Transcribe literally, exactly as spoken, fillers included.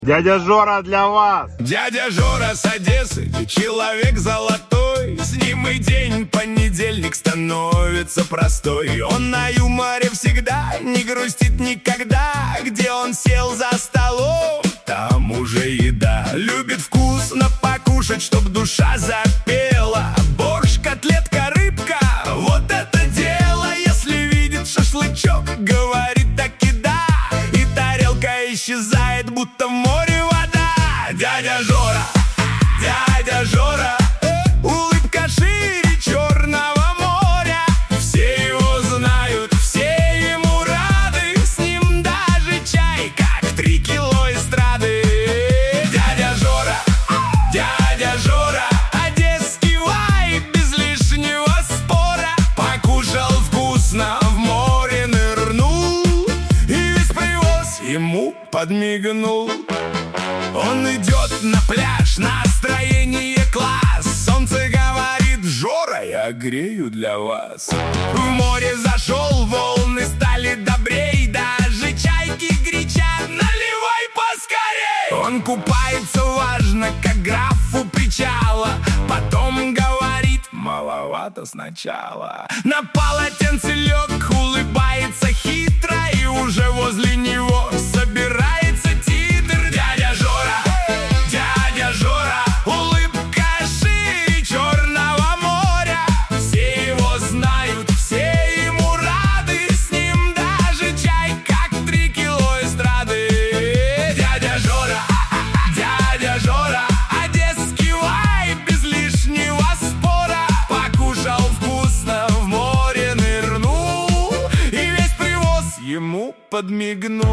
Дядя Жора для вас! Дядя Жора с Одессы, человек золотой. С ним и день понедельник становится простой. Он на юморе всегда, не грустит никогда. Где он сел за столом, там уже еда. Любит вкусно покушать, чтоб душа запела. Борщ, котлетка, рыбка, вот это дело. Если видит шашлычок, говорит таки да. И тарелка исчезает, будто в море вода. Дядя Жора, дядя Жора, улыбка шире Черного моря. Все его знают, все ему рады. С ним даже чай, как три кило эстрады. Дядя Жора, дядя Жора, одесский вайб без лишнего спора. Покушал вкусно, в море нырнул, и весь привоз ему подмигнул. Он идет на пляж, настроение класс. Солнце говорит: Жора, я грею для вас. В море зашел, волны стали добрей. Даже чайки кричат: наливай поскорей. Он купается важно, как граф у причала. Потом говорит: маловато сначала. На полотенце лег, улыбается хитро. И уже возле него собирается титр. Дядя Жора, дядя Жора, улыбка шире Черного моря. Все его знают, все ему рады. С ним даже чай, как три кило эстрады. Дядя Жора, дядя Жора, одесский вайб без лишнего спора. Покушал вкусно, в море нырнул, и весь привоз ему подмигнул.